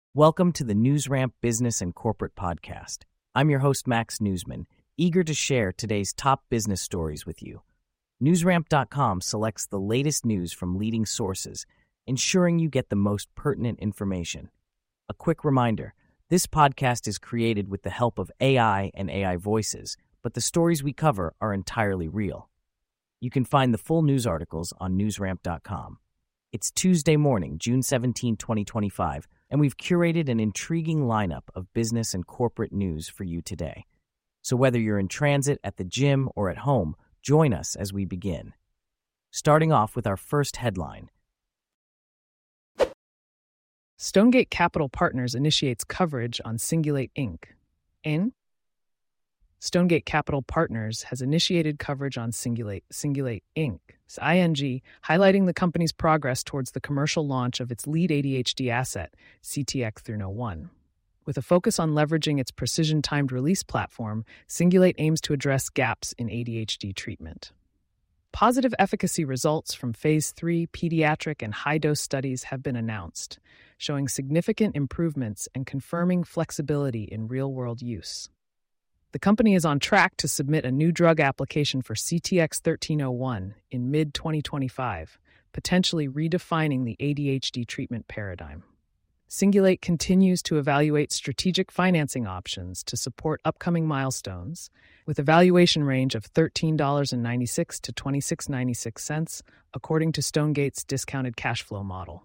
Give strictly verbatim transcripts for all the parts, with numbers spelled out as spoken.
Welcome to the NewsRamp Business and Corporate Podcast. I'm your host, Max Newsman, eager to share today's top business stories with you. NewsRamp dot com selects the latest news from leading sources, ensuring you get the most pertinent information. A quick reminder, this podcast is created with the help of A I and A I voices, but the stories we cover are entirely real. You can find the full news articles on NewsRamp dot com. It's Tuesday morning, June seventeenth, twenty twenty-five, and we've curated an intriguing lineup of business and corporate news for you today. So whether you're in transit, at the gym, or at home, join us as we begin. Starting off with our first headline. Stonegate Capital Partners initiates coverage on Singulate Incorporated. In Stonegate Capital Partners has initiated coverage on Singulate, Singulate Incorporated, I N G, highlighting the company's progress towards the commercial launch of its lead A D H D asset, C T X three oh one. With a focus on leveraging its precision-timed release platform, Singulate aims to address gaps in A D H D treatment. Positive efficacy results from Phase three pediatric and high-dose studies have been announced, showing significant improvements and confirming flexibility in real-world use. The company is on track to submit a new drug application for C T X thirteen oh one in mid twenty twenty-five, potentially redefining the A D H D treatment paradigm. Singulate continues to evaluate strategic financing options to support upcoming milestones, with a valuation range of thirteen ninety-six cents to twenty-six ninety-six cents, according to Stonegate's discounted cash flow model.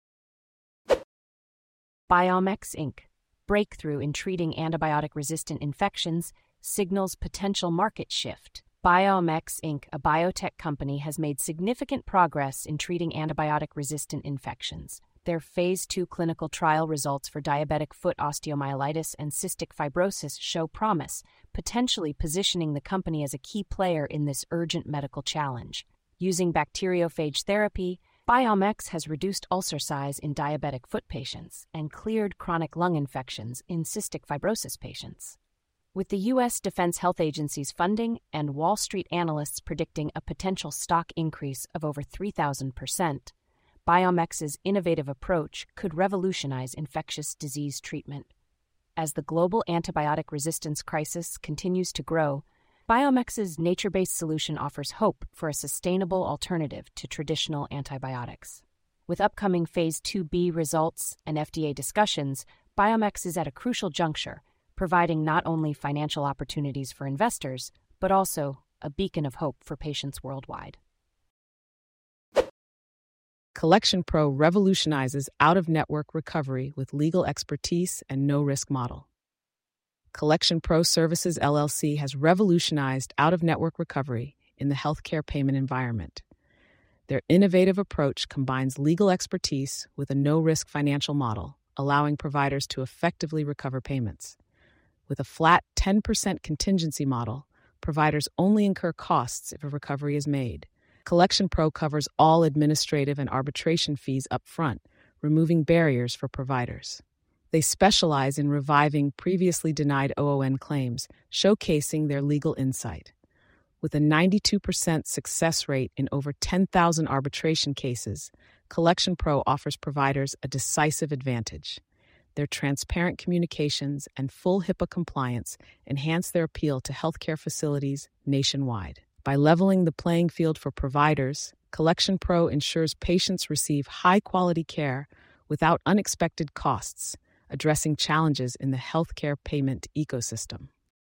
BioMex Incorporated. Breakthrough in treating antibiotic-resistant infections signals potential market shift. BioMex Incorporated, a biotech company, has made significant progress in treating antibiotic-resistant infections. Their Phase two clinical trial results for diabetic foot osteomyelitis and cystic fibrosis show promise, potentially positioning the company as a key player in this urgent medical challenge. Using bacteriophage therapy, BioMex has reduced ulcer size in diabetic foot patients and cleared chronic lung infections in cystic fibrosis patients. With the U S Defense Health Agency's funding and Wall Street analysts predicting a potential stock increase of over three thousand percent, BioMex's innovative approach could revolutionize infectious disease treatment. As the global antibiotic resistance crisis continues to grow, BioMex's nature-based solution offers hope for a sustainable alternative to traditional antibiotics. With upcoming Phase two B results and F D A discussions, BioMex is at a crucial juncture, providing not only financial opportunities for investors, but also a beacon of hope for patients worldwide. Collection Pro revolutionizes out-of-network recovery with legal expertise and no-risk model. Collection Pro Services L L C has revolutionized out-of-network recovery in the healthcare payment environment. Their innovative approach combines legal expertise with a no-risk financial model, allowing providers to effectively recover payments. With a flat ten percent contingency model, providers only incur costs if a recovery is made. Collection Pro covers all administrative and arbitration fees up front, removing barriers for providers. They specialize in reviving previously denied O O N claims, showcasing their legal insight. With a ninety-two percent success rate in over ten thousand arbitration cases, Collection Pro offers providers a decisive advantage. Their transparent communications and full HIPAA compliance enhance their appeal to healthcare facilities nationwide. By leveling the playing field for providers, Collection Pro ensures patients receive high-quality care without unexpected costs, addressing challenges in the healthcare payment ecosystem.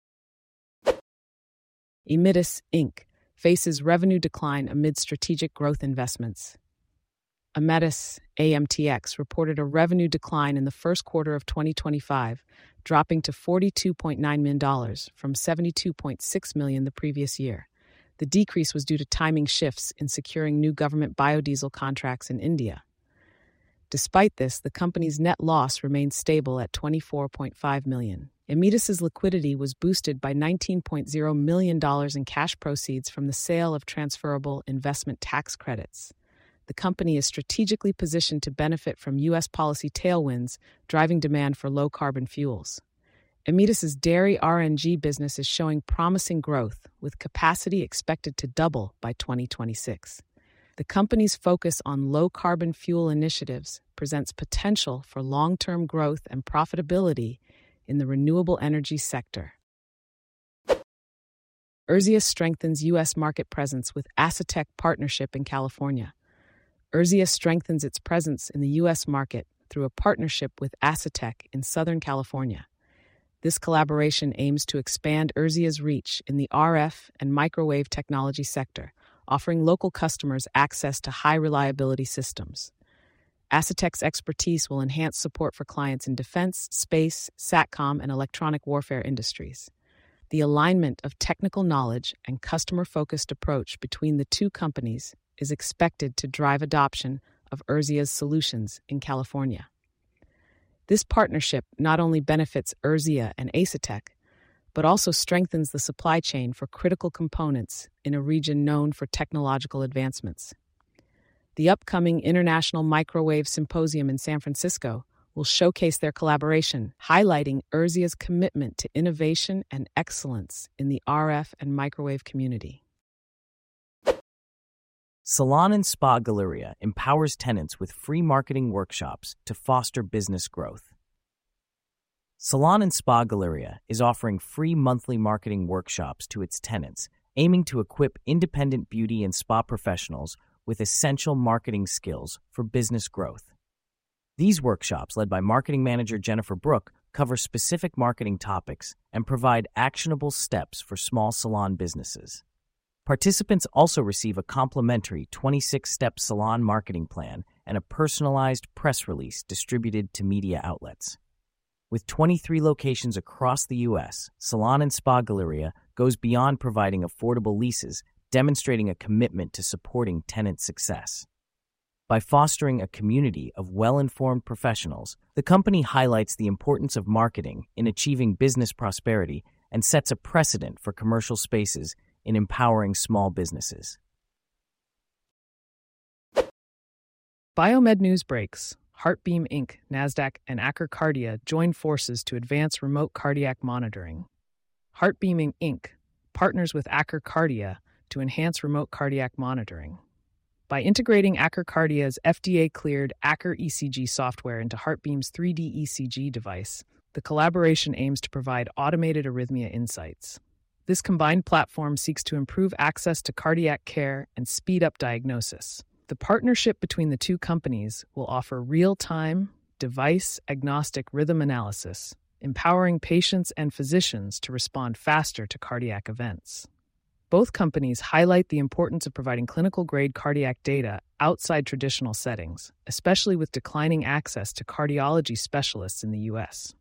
Emitis Incorporated faces revenue decline amid strategic growth investments. Emitis, A M T X, reported a revenue decline in the first quarter of twenty twenty-five, dropping to forty-two point nine million dollars from seventy-two point six million dollars the previous year. The decrease was due to timing shifts in securing new government biodiesel contracts in India. Despite this, the company's net loss remained stable at twenty-four point five million dollars. Emitis's liquidity was boosted by nineteen point zero million dollars in cash proceeds from the sale of transferable investment tax credits. The company is strategically positioned to benefit from U S policy tailwinds, driving demand for low-carbon fuels. Emitis's dairy R N G business is showing promising growth, with capacity expected to double by twenty twenty-six. The company's focus on low-carbon fuel initiatives presents potential for long-term growth and profitability in the renewable energy sector. Erzea strengthens U S market presence with Acetec partnership in California. Erzea strengthens its presence in the U S market through a partnership with Acetec in Southern California. This collaboration aims to expand Erzea's reach in the R F and microwave technology sector, offering local customers access to high-reliability systems. Acetec's expertise will enhance support for clients in defense, space, SATCOM, and electronic warfare industries. The alignment of technical knowledge and customer-focused approach between the two companies is expected to drive adoption of Erzea's solutions in California. This partnership not only benefits Erzea and Acetec, but also strengthens the supply chain for critical components in a region known for technological advancements. The upcoming International Microwave Symposium in San Francisco will showcase their collaboration, highlighting Erzea's commitment to innovation and excellence in the R F and microwave community. Salon and Spa Galleria empowers tenants with free marketing workshops to foster business growth. Salon and Spa Galleria is offering free monthly marketing workshops to its tenants, aiming to equip independent beauty and spa professionals with essential marketing skills for business growth. These workshops, led by marketing manager Jennifer Brooke, cover specific marketing topics and provide actionable steps for small salon businesses. Participants also receive a complimentary twenty-six step salon marketing plan and a personalized press release distributed to media outlets. With twenty-three locations across the U S, Salon and Spa Galleria goes beyond providing affordable leases, demonstrating a commitment to supporting tenant success. By fostering a community of well-informed professionals, the company highlights the importance of marketing in achieving business prosperity and sets a precedent for commercial spaces in empowering small businesses. Biomed news breaks. Heartbeam Incorporated, NASDAQ, and AccurKardia join forces to advance remote cardiac monitoring. Heartbeam Incorporated partners with AccurKardia to enhance remote cardiac monitoring. By integrating AccurKardia's F D A-cleared Accur E C G software into Heartbeam's three D E C G device, the collaboration aims to provide automated arrhythmia insights. This combined platform seeks to improve access to cardiac care and speed up diagnosis. The partnership between the two companies will offer real-time, device-agnostic rhythm analysis, empowering patients and physicians to respond faster to cardiac events. Both companies highlight the importance of providing clinical-grade cardiac data outside traditional settings, especially with declining access to cardiology specialists in the U S.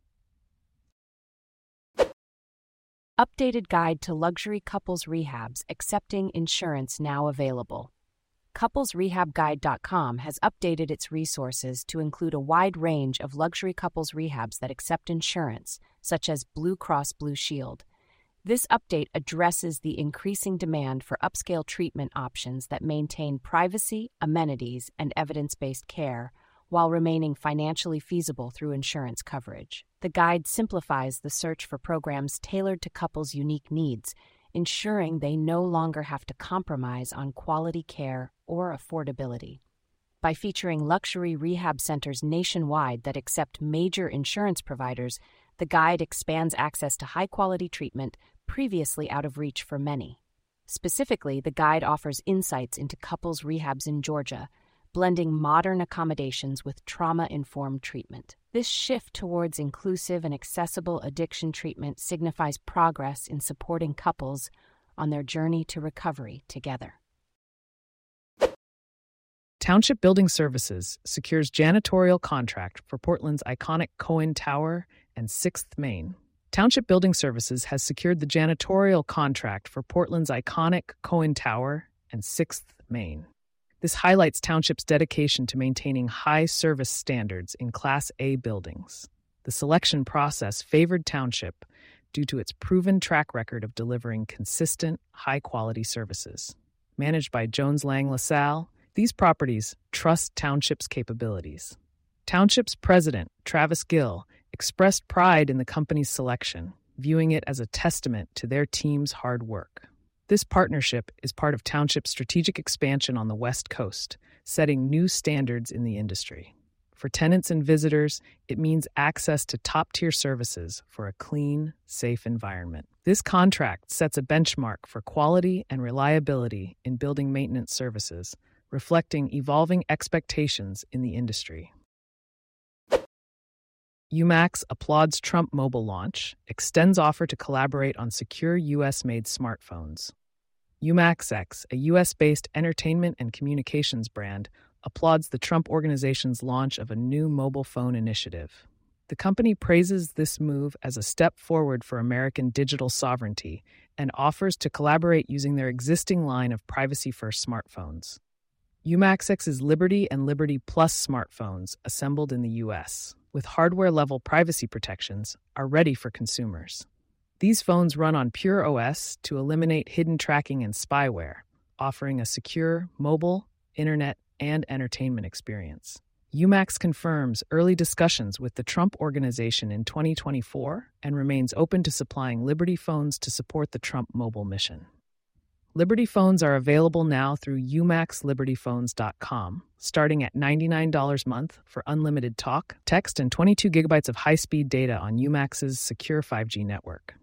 Updated guide to luxury couples rehabs accepting insurance now available. couples rehab guide dot com has updated its resources to include a wide range of luxury couples rehabs that accept insurance, such as Blue Cross Blue Shield. This update addresses the increasing demand for upscale treatment options that maintain privacy, amenities, and evidence-based care while remaining financially feasible through insurance coverage. The guide simplifies the search for programs tailored to couples' unique needs, ensuring they no longer have to compromise on quality care or affordability. By featuring luxury rehab centers nationwide that accept major insurance providers, the guide expands access to high-quality treatment previously out of reach for many. Specifically, the guide offers insights into couples' rehabs in Georgia, blending modern accommodations with trauma-informed treatment. This shift towards inclusive and accessible addiction treatment signifies progress in supporting couples on their journey to recovery together. Township Building Services secures janitorial contract for Portland's iconic Cohen Tower and sixth Main. Township Building Services has secured the janitorial contract for Portland's iconic Cohen Tower and sixth Main. This highlights Township's dedication to maintaining high service standards in Class A buildings. The selection process favored Township due to its proven track record of delivering consistent, high-quality services. Managed by Jones Lang LaSalle, these properties trust Township's capabilities. Township's president, Travis Gill, expressed pride in the company's selection, viewing it as a testament to their team's hard work. This partnership is part of Township's strategic expansion on the West Coast, setting new standards in the industry. For tenants and visitors, it means access to top-tier services for a clean, safe environment. This contract sets a benchmark for quality and reliability in building maintenance services, reflecting evolving expectations in the industry. UMAX applauds Trump Mobile launch, extends offer to collaborate on secure U S-made smartphones. UMAXX, a U S-based entertainment and communications brand, applauds the Trump Organization's launch of a new mobile phone initiative. The company praises this move as a step forward for American digital sovereignty and offers to collaborate using their existing line of privacy-first smartphones. UMAXX's Liberty and Liberty Plus smartphones, assembled in the U S, with hardware-level privacy protections, are ready for consumers. These phones run on Pure O S to eliminate hidden tracking and spyware, offering a secure mobile, internet, and entertainment experience. UMAX confirms early discussions with the Trump Organization in twenty twenty-four and remains open to supplying Liberty phones to support the Trump Mobile mission. Liberty phones are available now through U max liberty phones dot com, starting at ninety-nine dollars a month for unlimited talk, text, and twenty-two gigabytes of high-speed data on UMAX's secure five G network.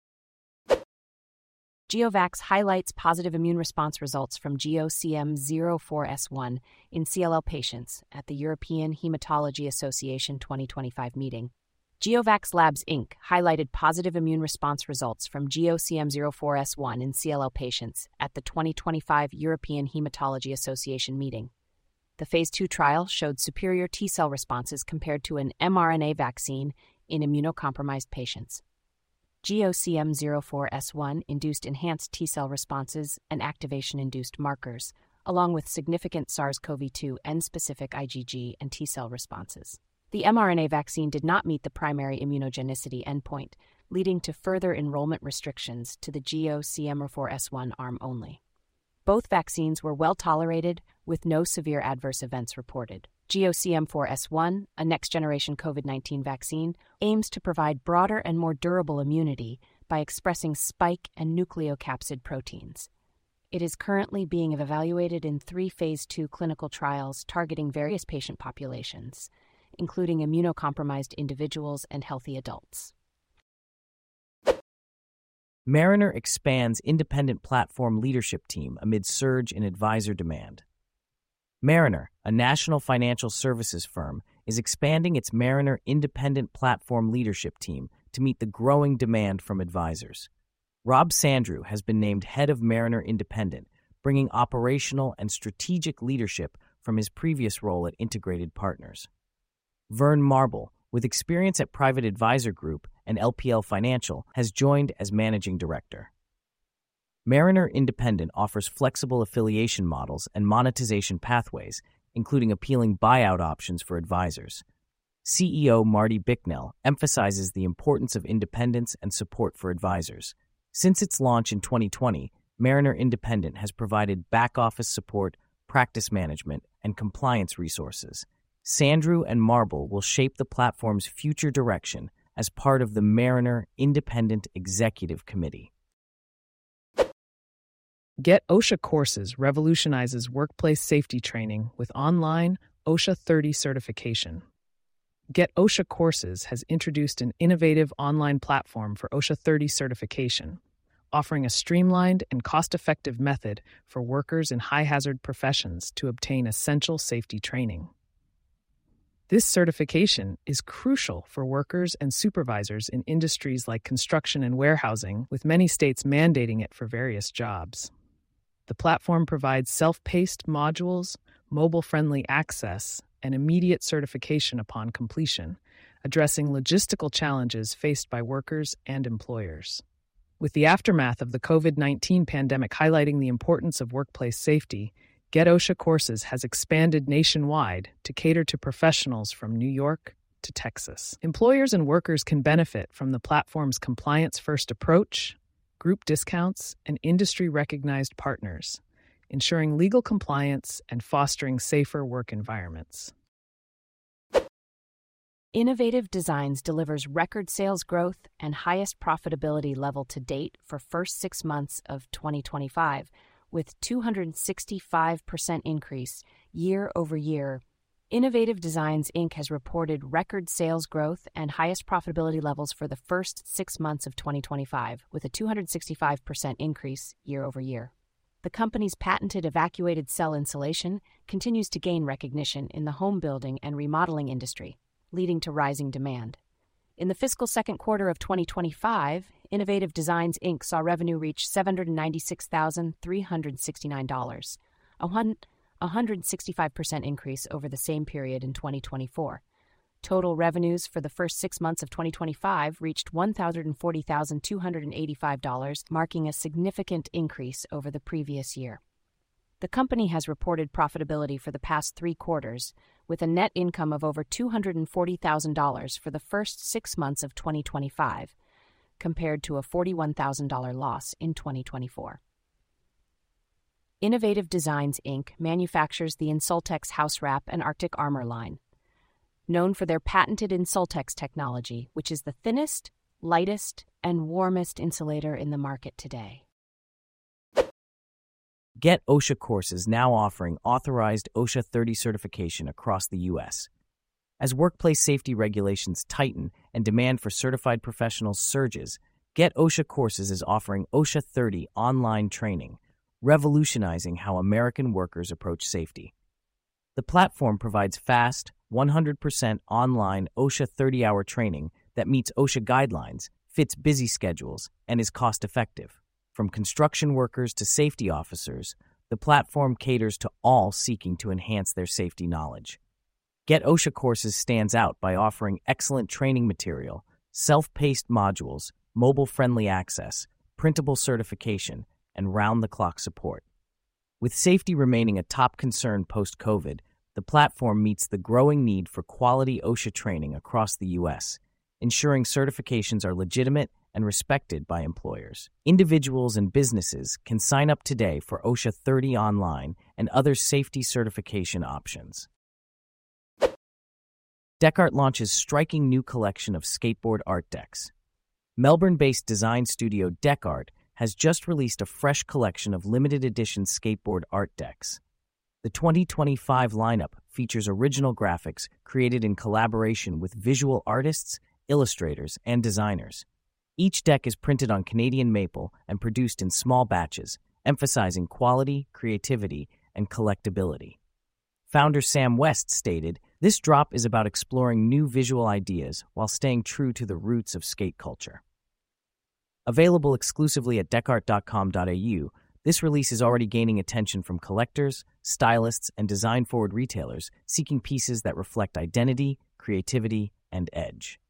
GeoVax highlights positive immune response results from G O C M zero four S one in C L L patients at the European Hematology Association twenty twenty-five meeting. GeoVax Labs, Incorporated highlighted positive immune response results from G O C M zero four S one in C L L patients at the twenty twenty-five European Hematology Association meeting. The Phase two trial showed superior T-cell responses compared to an mRNA vaccine in immunocompromised patients. G O C M zero four S one induced enhanced T-cell responses and activation-induced markers, along with significant SARS-C o V two N-specific IgG and T-cell responses. The mRNA vaccine did not meet the primary immunogenicity endpoint, leading to further enrollment restrictions to the G O C M zero four S one arm only. Both vaccines were well tolerated, with no severe adverse events reported. G O C M zero four S one, a next-generation COVID nineteen vaccine, aims to provide broader and more durable immunity by expressing spike and nucleocapsid proteins. It is currently being evaluated in three Phase two clinical trials targeting various patient populations, including immunocompromised individuals and healthy adults. Mariner expands independent platform leadership team amid surge in advisor demand. Mariner, a national financial services firm, is expanding its Mariner independent platform leadership team to meet the growing demand from advisors. Rob Sandrew has been named head of Mariner Independent, bringing operational and strategic leadership from his previous role at Integrated Partners. Vern Marble, with experience at Private Advisor Group and L P L Financial, has joined as managing director. Mariner Independent offers flexible affiliation models and monetization pathways, including appealing buyout options for advisors. C E O Marty Bicknell emphasizes the importance of independence and support for advisors. Since its launch in twenty twenty, Mariner Independent has provided back-office support, practice management, and compliance resources. Sandrew and Marble will shape the platform's future direction as part of the Mariner Independent Executive Committee. Get OSHA Courses revolutionizes workplace safety training with online OSHA thirty certification. Get OSHA Courses has introduced an innovative online platform for OSHA thirty certification, offering a streamlined and cost-effective method for workers in high-hazard professions to obtain essential safety training. This certification is crucial for workers and supervisors in industries like construction and warehousing, with many states mandating it for various jobs. The platform provides self-paced modules, mobile-friendly access, and immediate certification upon completion, addressing logistical challenges faced by workers and employers. With the aftermath of the COVID nineteen pandemic highlighting the importance of workplace safety, Get OSHA Courses has expanded nationwide to cater to professionals from New York to Texas. Employers and workers can benefit from the platform's compliance-first approach, group discounts, and industry-recognized partners, ensuring legal compliance and fostering safer work environments. Innovative Designs delivers record sales growth and highest profitability level to date for first six months of twenty twenty-five, with two hundred sixty-five percent increase year over year. Innovative Designs, Incorporated has reported record sales growth and highest profitability levels for the first six months of twenty twenty-five, with a two hundred sixty-five percent increase year over year. The company's patented evacuated cell insulation continues to gain recognition in the home building and remodeling industry, leading to rising demand. In the fiscal second quarter of twenty twenty-five, Innovative Designs, Incorporated saw revenue reach seven hundred ninety-six thousand three hundred sixty-nine dollars, a one hundred sixty-five percent increase over the same period in twenty twenty-four. Total revenues for the first six months of twenty twenty-five reached one hundred forty thousand two hundred eighty-five dollars, marking a significant increase over the previous year. The company has reported profitability for the past three quarters, with a net income of over two hundred forty thousand dollars for the first six months of twenty twenty-five, compared to a forty-one thousand dollars loss in twenty twenty-four. Innovative Designs, Incorporated manufactures the Insultex House Wrap and Arctic Armor line. Known for their patented Insultex technology, which is the thinnest, lightest, and warmest insulator in the market today. Get OSHA courses now offering authorized OSHA thirty certification across the U S. As workplace safety regulations tighten and demand for certified professionals surges, Get OSHA courses is offering OSHA thirty online training, revolutionizing how American workers approach safety. The platform provides fast, one hundred percent online OSHA thirty-hour training that meets OSHA guidelines, fits busy schedules, and is cost-effective. From construction workers to safety officers, the platform caters to all seeking to enhance their safety knowledge. Get OSHA courses stands out by offering excellent training material, self-paced modules, mobile-friendly access, printable certification, and round-the-clock support. With safety remaining a top concern post-COVID, the platform meets the growing need for quality OSHA training across the U S, ensuring certifications are legitimate and respected by employers. Individuals and businesses can sign up today for OSHA thirty online and other safety certification options. Decart launches striking new collection of skateboard art decks. Melbourne-based design studio Decart has just released a fresh collection of limited edition skateboard art decks. The twenty twenty-five lineup features original graphics created in collaboration with visual artists, illustrators, and designers. Each deck is printed on Canadian maple and produced in small batches, emphasizing quality, creativity, and collectability. Founder Sam West stated, "This drop is about exploring new visual ideas while staying true to the roots of skate culture." Available exclusively at decart dot com dot a u, this release is already gaining attention from collectors, stylists, and design-forward retailers seeking pieces that reflect identity, creativity, and edge.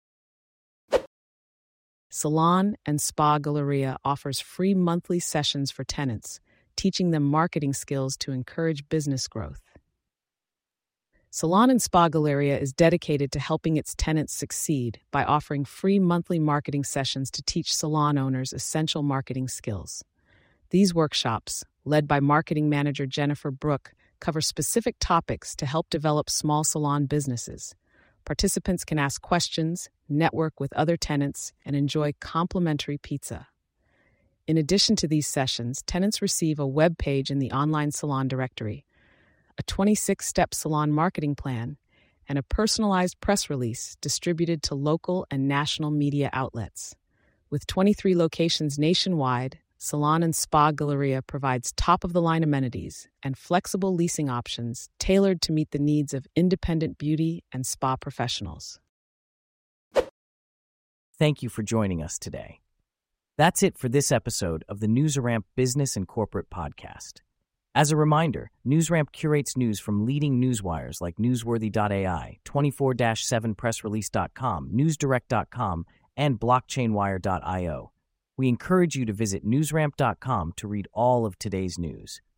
Salon and Spa Galleria offers free monthly sessions for tenants, teaching them marketing skills to encourage business growth. Salon and Spa Galleria is dedicated to helping its tenants succeed by offering free monthly marketing sessions to teach salon owners essential marketing skills. These workshops, led by marketing manager Jennifer Brooke, cover specific topics to help develop small salon businesses. Participants can ask questions, network with other tenants, and enjoy complimentary pizza. In addition to these sessions, tenants receive a web page in the online salon directory, a twenty-six step salon marketing plan, and a personalized press release distributed to local and national media outlets. With twenty-three locations nationwide, Salon and Spa Galleria provides top-of-the-line amenities and flexible leasing options tailored to meet the needs of independent beauty and spa professionals. Thank you for joining us today. That's it for this episode of the NewsRamp Business and Corporate Podcast. As a reminder, NewsRamp curates news from leading newswires like newsworthy dot a i, twenty-four seven press release dot com, newsdirect dot com, and blockchain wire dot i o. We encourage you to visit newsramp dot com to read all of today's news.